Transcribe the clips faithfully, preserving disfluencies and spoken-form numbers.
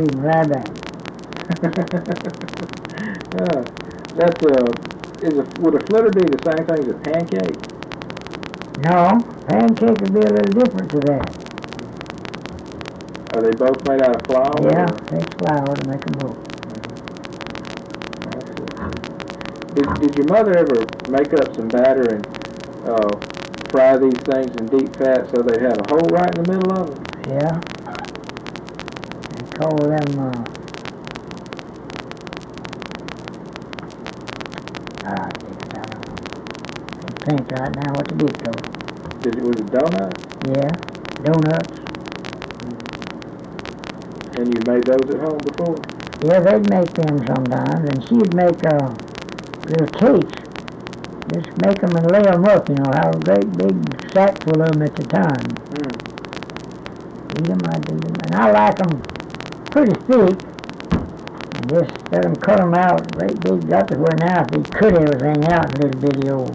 eat them right back. uh, that's a, is a, would a flitter be the same thing as a pancake? No, pancake would be a little different to that. Are they both made out of flour? Yeah, or? takes flour to make them both. Did, did your mother ever make up some batter and uh, fry these things in deep fat so they had a hole right in the middle of them? Yeah. They call them, uh, ah, I can't think right now what to do though. Did it, was it donuts? Yeah, donuts. And you made those at home before? Yeah, they'd make them sometimes, and she'd make uh, little cakes. Just make them and lay them up, you know, have a great big sack full of them at the time. Mm. Eat them, I do them, and I like them pretty thick. And just let them cut them out, great big, got to where now if they cut everything out in little bitty old,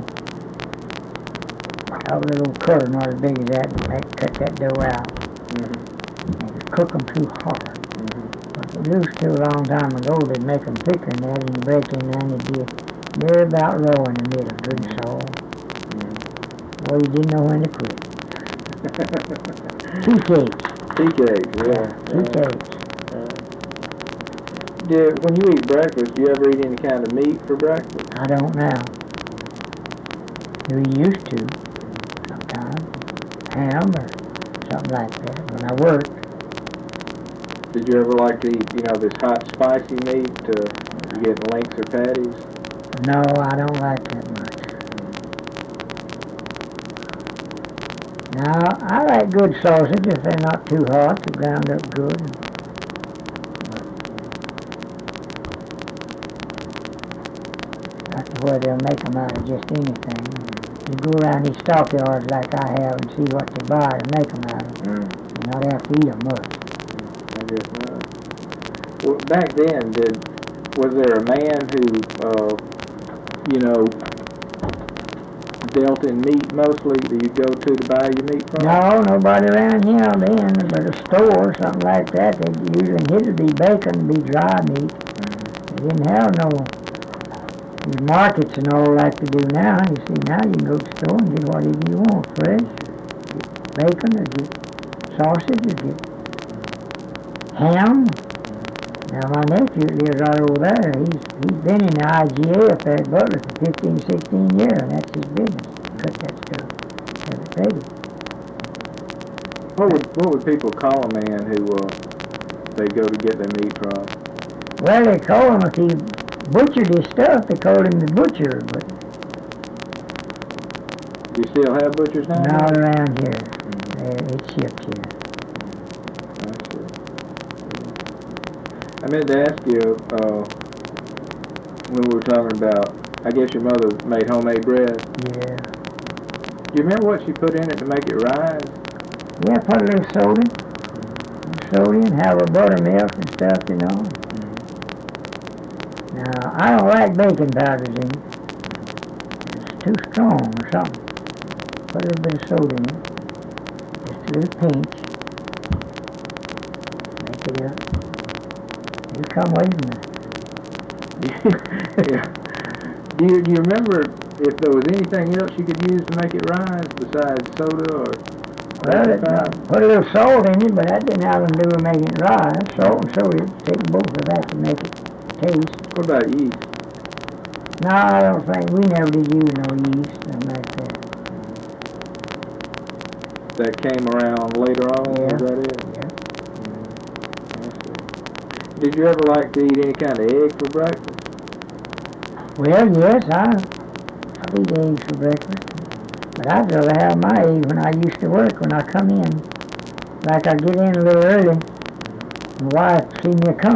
have a little cutter not as big as that, and make, cut that dough out. Mm-hmm. And just cook them too hard. They used to a long time ago, they'd make them thicker than that, and you break in there, and it'd be near about raw in the middle, good and soul. Mm-hmm. Well, you didn't know when to quit. Tea cakes. Tea cakes, yeah. Tea yeah. cakes. Yeah. Did, when you eat breakfast, do you ever eat any kind of meat for breakfast? I don't now. We used to, sometimes. Ham or something like that, when I worked. Did you ever like to eat, you know, this hot, spicy meat? Uh, you get links or patties? No, I don't like that much. Now, I like good sausage if they're not too hot, they're ground up good. That's where they'll make them out of just anything. You go around these stockyards like I have and see what they buy to make them out of. Mm. You not have to eat them much. I guess not. Well, back then, did was there a man who, uh, you know, dealt in meat mostly that you go to to buy your meat from? No, nobody around here then, but a store or something like that. They usually his would be bacon, be dry meat. They didn't have no these markets and all like they do now. You see, now you can go to the store and get whatever you want, fresh. Get bacon or get sausage or get ham. Now my nephew lives right over there. He's he's been in the I G A up there at Butler for fifteen, sixteen years, and that's his business. Cut that stuff. Have it ready. What would what would people call a man who uh, they go to get their meat from? Well, they call him if he butchered his stuff. They called him the butcher, but Do you still have butchers now? not around here. Mm-hmm. It's shipped here. I meant to ask you, uh, when we were talking about, I guess your mother made homemade bread. Yeah. Do you remember what she put in it to make it rise? Yeah, put a little soda. Mm-hmm. Soda and have a buttermilk and stuff, you know. Mm-hmm. Now, I don't like baking powders in it. It's too strong or something. Put a little bit of soda in it. Just a little pinch. Make it up. You come away from that. Yeah. Do you, do you remember if there was anything else you could use to make it rise besides soda or? Well, it, uh, put a little salt in it, but that didn't have nothing to do with making it rise. Salt and soda, take both of that to make it taste. What about yeast? No, I don't think we never did use no yeast, nothing like that. That came around later on. Yeah. Was that it? Yeah. Did you ever like to eat any kind of egg for breakfast? Well, yes, I, I eat eggs for breakfast. But I'd rather have my eggs when I used to work, when I come in. Like I get in a little early, my wife see me come.